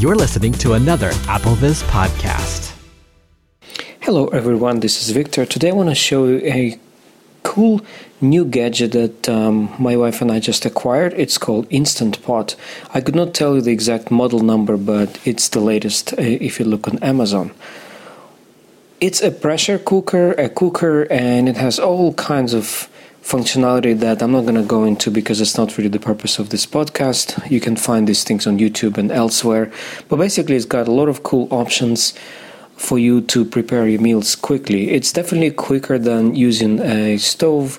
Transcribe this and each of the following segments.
You're listening to another AppleVis podcast. Hello everyone, this is Victor. Today I want to show you a cool new gadget that my wife and I just acquired. It's called Instant Pot. I could not tell you the exact model number, but it's the latest if you look on Amazon. It's a pressure cooker, and it has all kinds of functionality that I'm not going to go into because it's not really the purpose of this podcast. You can find these things on YouTube and elsewhere. But basically, it's got a lot of cool options for you to prepare your meals quickly. It's definitely quicker than using a stove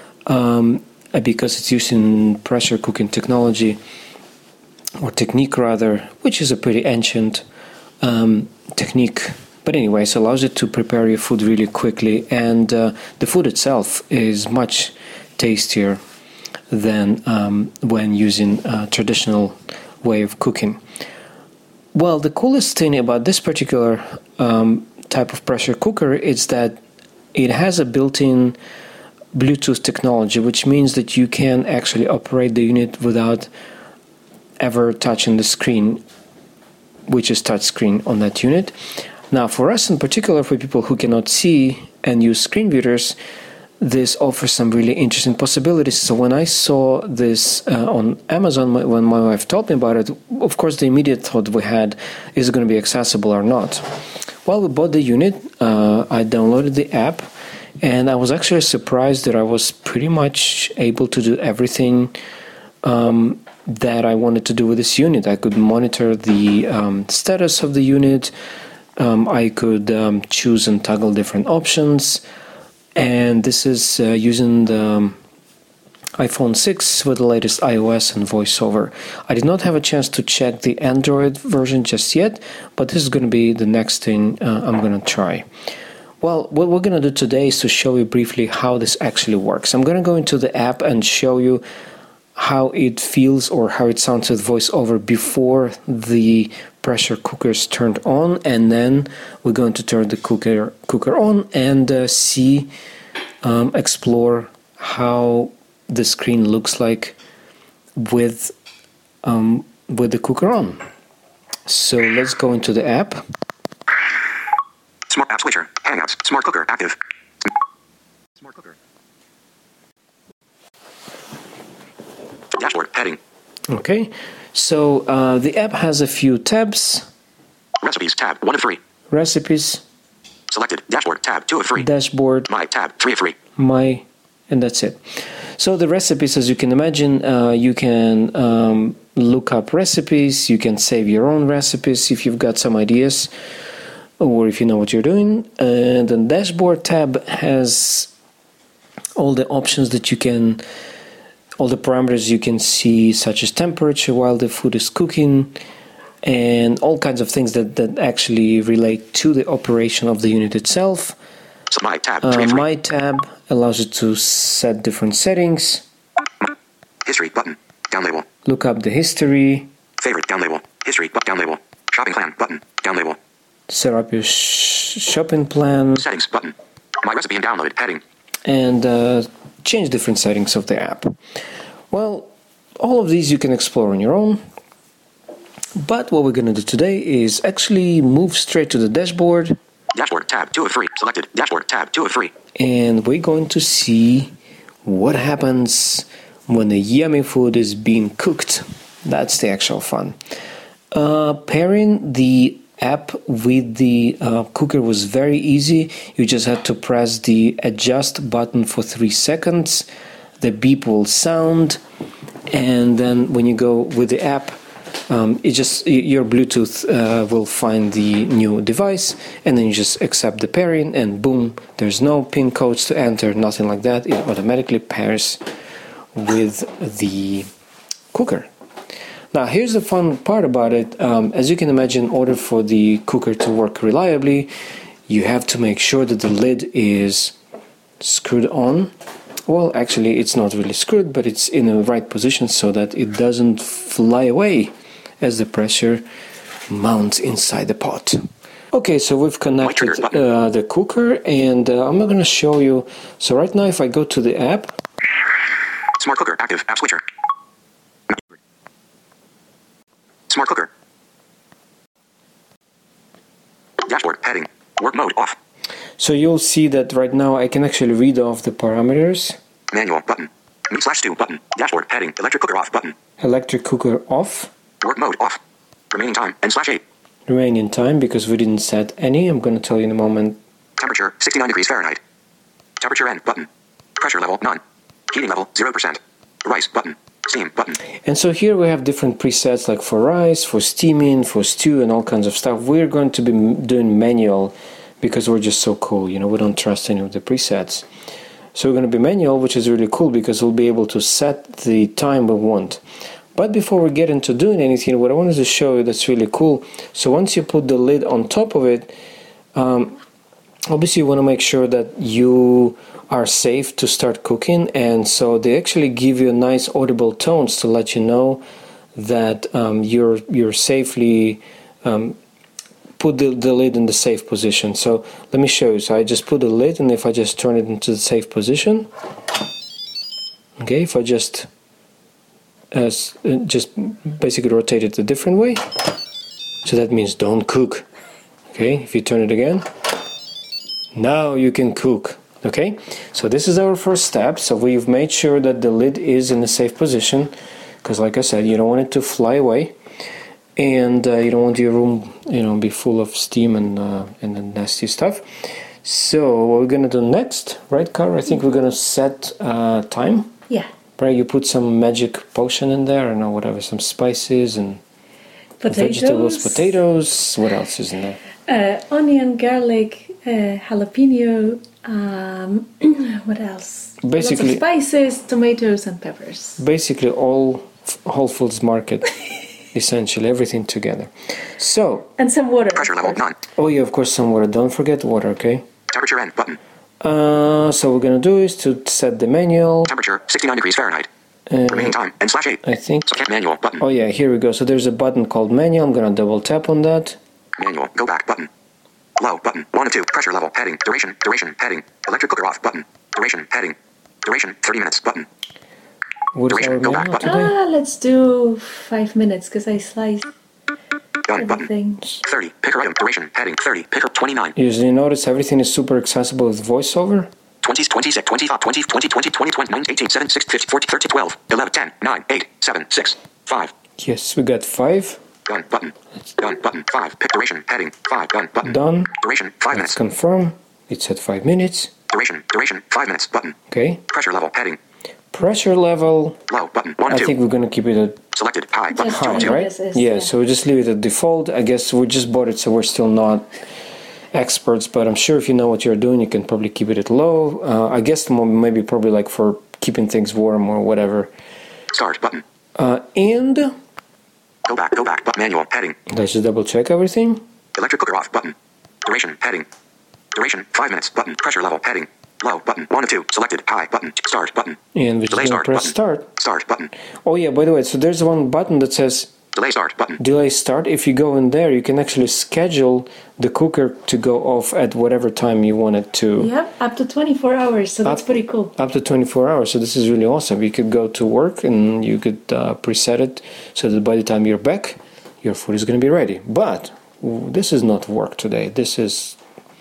because it's using pressure cooking technology, or technique rather, which is a pretty ancient technique. But anyways, allows you to prepare your food really quickly, and the food itself is much tastier than when using a traditional way of cooking. Well, the coolest thing about this particular type of pressure cooker is that it has a built-in Bluetooth technology, which means that you can actually operate the unit without ever touching the screen, which is touchscreen on that unit. Now, for us in particular, for people who cannot see and use screen readers, this offers some really interesting possibilities. So when I saw this on Amazon, when my wife told me about it, of course, the immediate thought we had, is it going to be accessible or not? Well, we bought the unit, I downloaded the app, and I was actually surprised that I was pretty much able to do everything that I wanted to do with this unit. I could monitor the status of the unit. I could choose and toggle different options, and this is using the iPhone 6 with the latest iOS and VoiceOver. I did not have a chance to check the Android version just yet, but this is going to be the next thing I'm going to try. Well, what we're going to do today is to show you briefly how this actually works. I'm going to go into the app and show you how it feels or how it sounds with VoiceOver before the pressure cooker is turned on, and then we're going to turn the cooker on and explore how the screen looks like with the cooker on. So let's go into the app. Smart App Switcher, Hangouts, Smart Cooker active. Smart Cooker. Dashboard heading. Okay, so the app has a few tabs. Recipes tab 1 of 3. Recipes. Selected dashboard tab 2 of 3. Dashboard. My tab 3 of 3. My, and that's it. So the recipes, as you can imagine, you can look up recipes. You can save your own recipes if you've got some ideas, or if you know what you're doing. And the dashboard tab has all the options that you can. All the parameters you can see, such as temperature while the food is cooking, and all kinds of things that actually relate to the operation of the unit itself. So my tab 3 of 3. My tab allows you to set different settings. History button. Down label. Look up the history. Favorite down label. History down label. Shopping plan button. Down label. Set up your shopping plan. Settings button. My recipe and download heading. And change different settings of the app. Well, all of these you can explore on your own, but what we're going to do today is actually move straight to the dashboard. Dashboard tab 2 of 3. Selected dashboard tab 2 of 3. And we're going to see what happens when the yummy food is being cooked. That's the actual fun. Pairing the app with the cooker was very easy. You just had to press the adjust button for 3 seconds. The beep will sound, and then when you go with the app, your Bluetooth will find the new device, and then you just accept the pairing, and boom, there's no PIN codes to enter, nothing like that. It automatically pairs with the cooker. Now, here's the fun part about it. As you can imagine, in order for the cooker to work reliably, you have to make sure that the lid is screwed on. Well, actually, it's not really screwed, but it's in the right position so that it doesn't fly away as the pressure mounts inside the pot. Okay, so we've connected the cooker, and I'm not going to show you. So right now, if I go to the app. Smart Cooker active. App Switcher. Smart Cooker. Work mode off. So you'll see that right now I can actually read off the parameters. Manual button. Meat/stew button. Dashboard heading. Electric cooker off button. Electric cooker off. Work mode off. Remaining time N/8. Remaining time because we didn't set any. I'm going to tell you in a moment. Temperature 69 degrees Fahrenheit. Temperature N button. Pressure level none. Heating level 0%. Rice button. Steam button. And so here we have different presets like for rice, for steaming, for stew, and all kinds of stuff. We're going to be doing manual because we're just so cool. You know, we don't trust any of the presets. So we're going to be manual, which is really cool because we'll be able to set the time we want. But before we get into doing anything, what I wanted to show you that's really cool. So once you put the lid on top of it, obviously you want to make sure that you are safe to start cooking, and so they actually give you nice audible tones to let you know that you're safely put the lid in the safe position. So let me show you. So I just put the lid, and if I just turn it into the safe position, okay, if I just basically rotate it a different way, so that means don't cook. Okay, if you turn it again, now you can cook. Okay, so this is our first step. So we've made sure that the lid is in a safe position, because like I said, you don't want it to fly away, and you don't want your room, be full of steam and nasty stuff. So what we're gonna do next, right, Cara? I think we're gonna set time. Yeah. Right, you put some magic potion in there, or whatever, some spices and vegetables, potatoes. What else is in there? Onion, garlic, jalapeno. What else? Basically, lots of spices, tomatoes, and peppers. Basically, all Whole Foods Market, essentially everything together. So and some water. Pressure level none. Oh yeah, of course, some water. Don't forget water, okay? Temperature N button. So what we're gonna do is to set the manual. Temperature 69 degrees Fahrenheit. Remaining time N/8. I think. So manual button. Oh yeah, here we go. So there's a button called manual. I'm gonna double tap on that. Manual. Go back button. Low button. 1 of 2. Pressure level heading. Duration heading. Electric cooker off button. Duration heading. Duration 30 minutes button. What is our Go back manual button. today? Let's do 5 minutes because I sliced Done button. everything. 30. Picker item. Duration heading. 30. Picker 29. You notice everything is super accessible with voiceover. 20, 26, 25, 20, 20, 20, 20, 20, 9, 18, 7, 6, 50, 40, 30, 12, 11, 10, 9, 8, 7, 6, 5. Yes, we got 5. Done button. Done button. 5. Pick duration heading. 5. Done button. Done. Duration 5 Let's minutes. confirm. It's at 5 minutes. Duration 5 minutes button. Okay. Pressure level heading. Pressure level. Low button. 1 I 2. think we're gonna keep it at Selected high button. Just 2 high, 2. right? Yes, yes, Yeah. yeah. So we just leave it at default. I guess we just bought it, so we're still not experts. But I'm sure if you know what you're doing, you can probably keep it at low. I guess maybe probably like for keeping things warm or whatever. Start button. And Go back but manual heading. let's just double check everything. Electric cooker off button. Duration heading. Duration 5 minutes button. Pressure level heading. Low button. 1 of 2. Selected high button. Start button. And we're just Delay gonna start press button. start. Start button. Oh yeah, by the way, so there's one button that says Delay start button. delay start. If you go in there, you can actually schedule the cooker to go off at whatever time you want it to. Yep, up to 24 hours, so that's pretty cool. Up to 24 hours. So this is really awesome. You could go to work and you could preset it so that by the time you're back, your food is going to be ready. But this is not work today. This is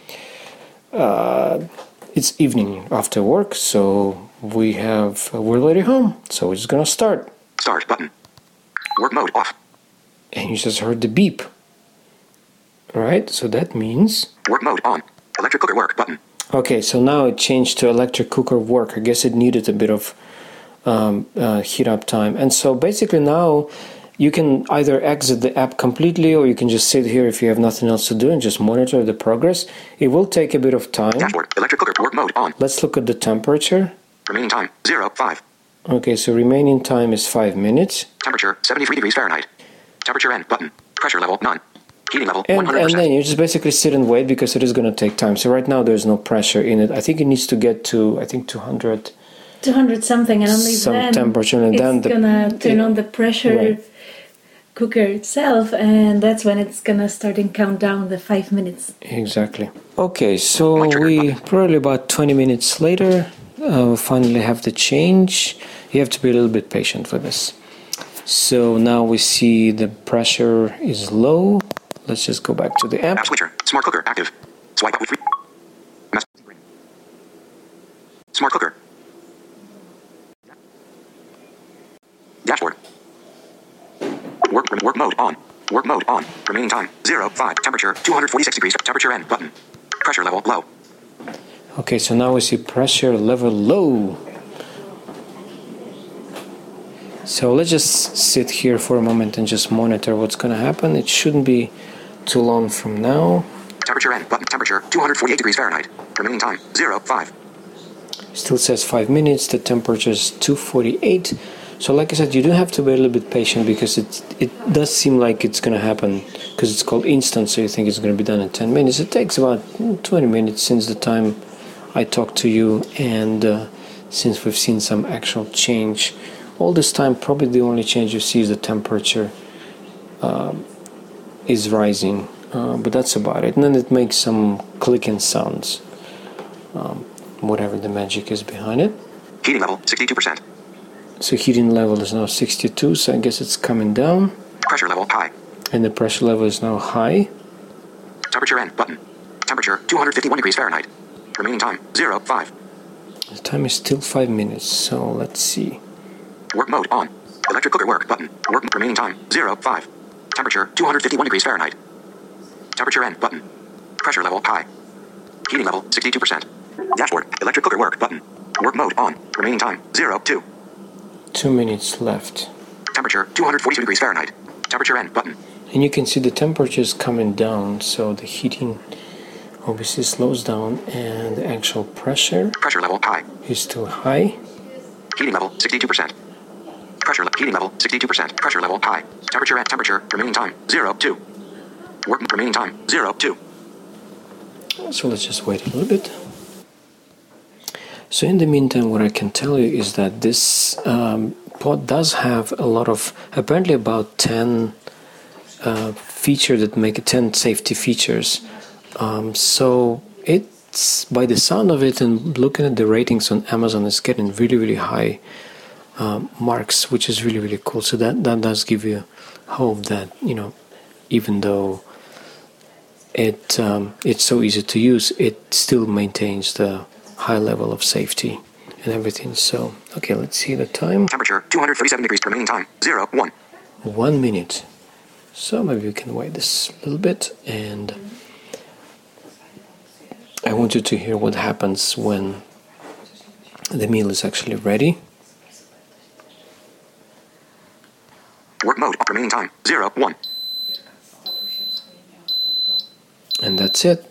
it's evening after work, so we're already home. So we're just gonna start. Start button. Work mode off. And you just heard the beep. Alright, so that means Work mode on. Electric cooker work button. okay, so now it changed to electric cooker work. I guess it needed a bit of heat up time. And so basically now you can either exit the app completely, or you can just sit here if you have nothing else to do and just monitor the progress. It will take a bit of time. Dashboard. Electric cooker work mode on. Let's look at the temperature. Remaining time 0.5. Okay, so remaining time is 5 minutes. Temperature 73 degrees Fahrenheit. Temperature N button. Pressure level none. Heating level And 100%. then you just basically sit and wait because it is going to take time. So right now there's no pressure in it. I think it needs to get to, 200 200 something, and only some then temperature, and it's then gonna turn on the pressure Right. cooker itself, and that's when it's gonna start and count down the 5 minutes. Exactly. Okay, so we probably about 20 minutes later finally have the change. You have to be a little bit patient with this. So now we see the pressure is low. Let's just go back to the app. App switcher. Smart cooker active. Swipe up with Smart cooker. Dashboard. Work mode on. Work mode on. Remaining time 0:5. Temperature 246 degrees. Temperature end button. Pressure level low. Okay, so now we see pressure level low. So let's just sit here for a moment and just monitor what's going to happen. It shouldn't be too long from now. Temperature end button. Temperature 248 degrees Fahrenheit. Remaining time 0:5. Still says 5 minutes. The temperature is 248. So like I said, you do have to be a little bit patient because it does seem like it's going to happen because it's called instant, so you think it's going to be done in 10 minutes. It takes about 20 minutes since the time I talked to you and since we've seen some actual change. All this time, probably the only change you see is the temperature is rising, but that's about it. And then it makes some clicking sounds, whatever the magic is behind it. Heating level 62%. So heating level is now 62, so I guess it's coming down. Pressure level high. And the pressure level is now high. Temperature end button. Temperature 251 degrees Fahrenheit. Remaining time 0:5. The time is still 5 minutes, so let's see. Work mode on. Electric cooker work button. Work remaining time 0:5. Temperature 251 degrees Fahrenheit. Temperature end button. Pressure level high. Heating level 62%. Dashboard. Electric cooker work button. Work mode on. Remaining time 0:2. 2 minutes left. Temperature 242 degrees Fahrenheit. Temperature end button. And you can see the temperature is coming down, so the heating obviously slows down and the actual pressure level high is still high. Heating level 62%. Heating level 62%. Pressure level high. Temperature at temperature. Remaining time 0:2. Work remaining time 0:2. So let's just wait a little bit. So in the meantime, what I can tell you is that this pod does have a lot of, apparently about 10 features that make it 10 safety features. So it's, by the sound of it and looking at the ratings on Amazon, it's getting really, really high marks, which is really, really cool. So that does give you hope that, you know, even though it's so easy to use, it still maintains the high level of safety and everything. So, okay, let's see the time. Temperature 237 degrees. Remaining time 0:1. 1 minute. So maybe we can wait this a little bit, and I want you to hear what happens when the meal is actually ready. Work mode. Remaining time 0:1. And that's it.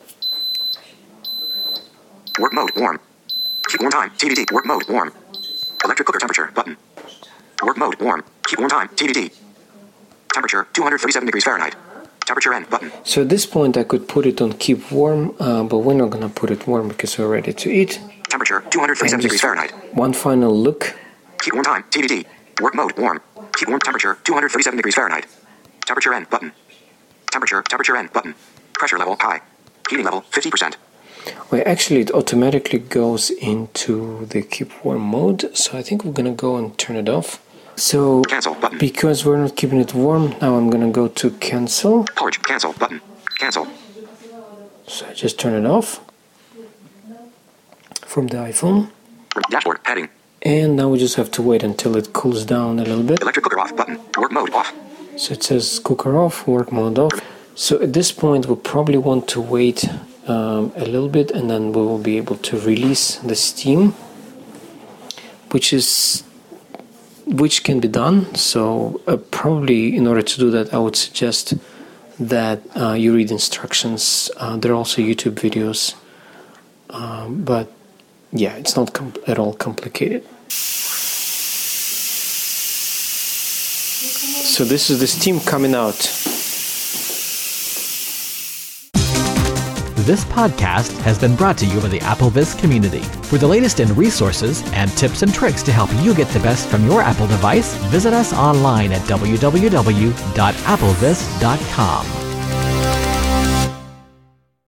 Work mode warm. Keep warm time. TDD. Work mode warm. Electric cooker temperature button. Work mode warm. Keep warm time. TDD. Temperature 237 degrees Fahrenheit. Temperature end button. So at this point I could put it on keep warm, but we're not gonna put it warm because we're ready to eat. Temperature 237 degrees Fahrenheit. One final look. Keep warm time. TDD. Work mode warm. Keep warm temperature 237 degrees Fahrenheit. Temperature end button. Temperature end button. Pressure level high. Heating level 50%. Well, actually it automatically goes into the keep warm mode, so I think we're gonna go and turn it off. So cancel button. Because we're not keeping it warm, now I'm gonna go to cancel. Porch cancel button. Cancel. So I just turn it off from the iPhone. Dashboard heading. And now we just have to wait until it cools down a little bit. Electric cooker off button. Work mode off. So it says cooker off, work mode off. So at this point we'll probably want to wait a little bit, and then we will be able to release the steam, which can be done. So probably in order to do that, I would suggest that you read instructions. There are also YouTube videos, but yeah, it's not at all complicated. So this is the steam coming out. This podcast has been brought to you by the AppleVis community. For the latest in resources and tips and tricks to help you get the best from your Apple device, visit us online at www.applevis.com.